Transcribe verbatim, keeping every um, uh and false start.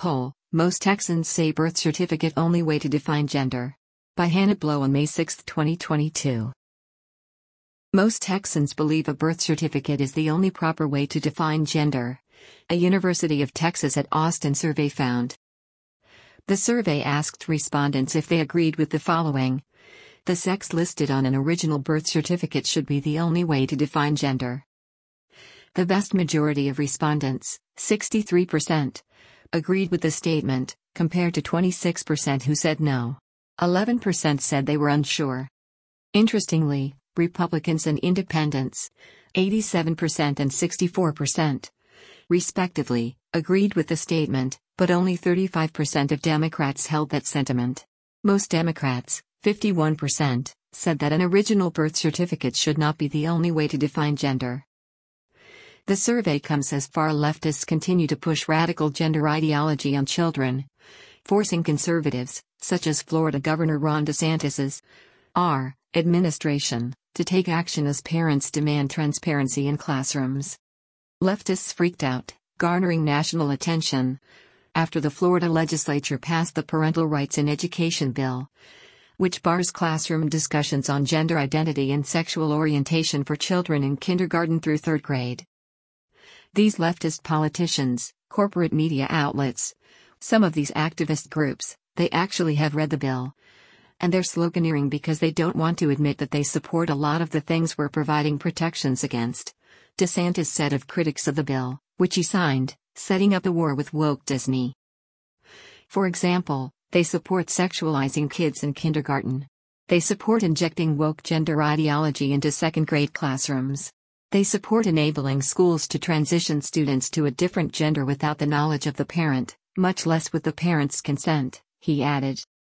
Poll: Most Texans say birth certificate only way to define gender. By Hannah Blow on May sixth, twenty twenty-two. Most Texans believe a birth certificate is the only proper way to define gender. A University of Texas at Austin survey found. The survey asked respondents if they agreed with the following. The sex listed on an original birth certificate should be the only way to define gender. The vast majority of respondents, sixty-three percent, agreed with the statement, compared to twenty-six percent who said no. eleven percent said they were unsure. Interestingly, Republicans and Independents, eighty-seven percent and sixty-four percent, respectively, agreed with the statement, but only thirty-five percent of Democrats held that sentiment. Most Democrats, fifty-one percent, said that an original birth certificate should not be the only way to define gender. The survey comes as far leftists continue to push radical gender ideology on children, forcing conservatives, such as Florida Governor Ron DeSantis's R. administration, to take action as parents demand transparency in classrooms. Leftists freaked out, garnering national attention, after the Florida legislature passed the Parental Rights in Education bill, which bars classroom discussions on gender identity and sexual orientation for children in kindergarten through third grade. These leftist politicians, corporate media outlets, some of these activist groups, they actually have read the bill. And they're sloganeering because they don't want to admit that they support a lot of the things we're providing protections against, DeSantis said of critics of the bill, which he signed, setting up a war with woke Disney. For example, they support sexualizing kids in kindergarten. They support injecting woke gender ideology into second-grade classrooms. They support enabling schools to transition students to a different gender without the knowledge of the parent, much less with the parent's consent, he added.